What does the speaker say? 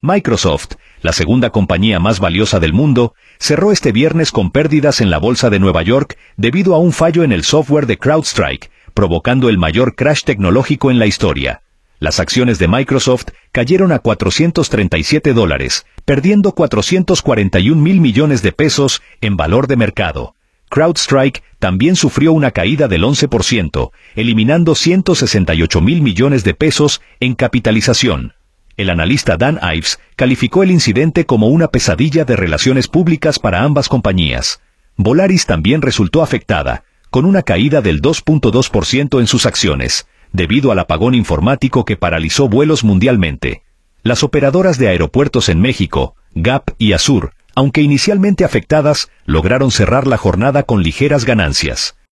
Microsoft, la segunda compañía más valiosa del mundo, cerró este viernes con pérdidas en la bolsa de Nueva York debido a un fallo en el software de CrowdStrike, provocando el mayor crash tecnológico en la historia. Las acciones de Microsoft cayeron a $437, perdiendo 441 mil millones de pesos en valor de mercado. CrowdStrike también sufrió una caída del 11%, eliminando 168 mil millones de pesos en capitalización. El analista Dan Ives calificó el incidente como una pesadilla de relaciones públicas para ambas compañías. Volaris también resultó afectada, con una caída del 2.2% en sus acciones, debido al apagón informático que paralizó vuelos mundialmente. Las operadoras de aeropuertos en México, Gap y Azur, aunque inicialmente afectadas, lograron cerrar la jornada con ligeras ganancias.